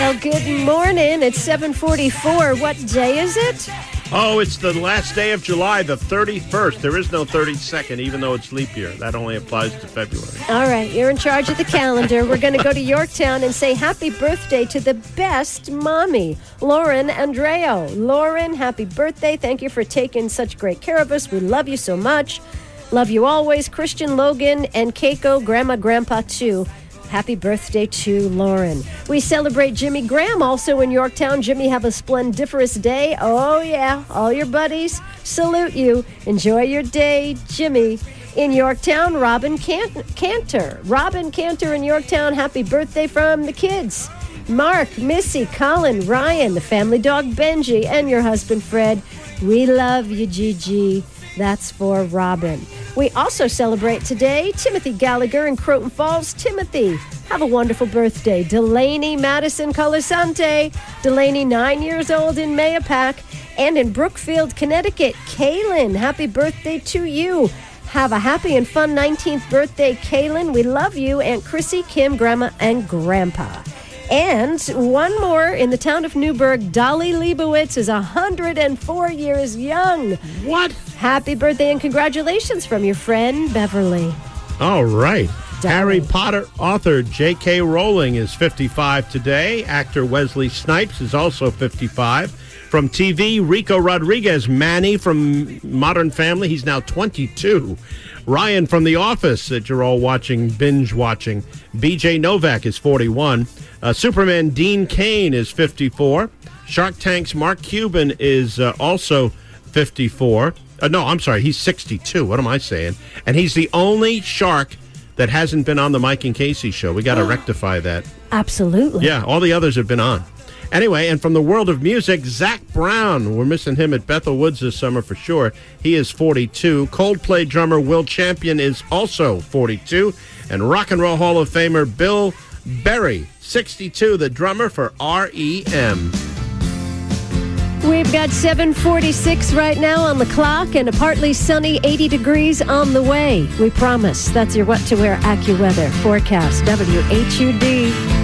Well, good morning. It's 7:44. What day is it? Oh, it's the last day of July, the 31st. There is no 32nd, even though it's leap year. That only applies to February. All right, you're in charge of the calendar. We're going to go to Yorktown and say happy birthday to the best mommy, Lauren Andreo. Lauren, happy birthday. Thank you for taking such great care of us. We love you so much. Love you always. Christian, Logan, and Keiko, Grandma, Grandpa, too. Happy birthday to Lauren. We celebrate Jimmy Graham also in Yorktown. Jimmy, have a splendiferous day. Oh, yeah. All your buddies salute you. Enjoy your day, Jimmy. In Yorktown, Robin Cantor. Robin Cantor in Yorktown. Happy birthday from the kids. Mark, Missy, Colin, Ryan, the family dog Benji, and your husband Fred. We love you, Gigi. That's for Robin. We also celebrate today Timothy Gallagher in Croton Falls. Timothy, have a wonderful birthday. Delaney Madison Colasante. Delaney, 9 years old in Mayapack. And in Brookfield, Connecticut, Kaylin, happy birthday to you. Have a happy and fun 19th birthday, Kaylin. We love you. Aunt Chrissy, Kim, Grandma, and Grandpa. And one more in the town of Newburgh, Dolly Leibowitz is 104 years young. What? Happy birthday and congratulations from your friend, Beverly. All right. Dolly. Harry Potter author J.K. Rowling is 55 today. Actor Wesley Snipes is also 55. From TV, Rico Rodriguez, Manny from Modern Family, he's now 22. Ryan from The Office that you're all binge watching. B.J. Novak is 41. Superman Dean Cain is 54. Shark Tank's Mark Cuban is also 54. No, I'm sorry, he's 62. What am I saying? And he's the only shark that hasn't been on the Mike and Casey show. We got to rectify that. Absolutely. Yeah, all the others have been on. Anyway, and from the world of music, Zach Brown. We're missing him at Bethel Woods this summer for sure. He is 42. Coldplay drummer Will Champion is also 42. And Rock and Roll Hall of Famer Bill Berry, 62, the drummer for R.E.M. We've got 7:46 right now on the clock and a partly sunny 80 degrees on the way. We promise. That's your What to Wear AccuWeather forecast. WHUD.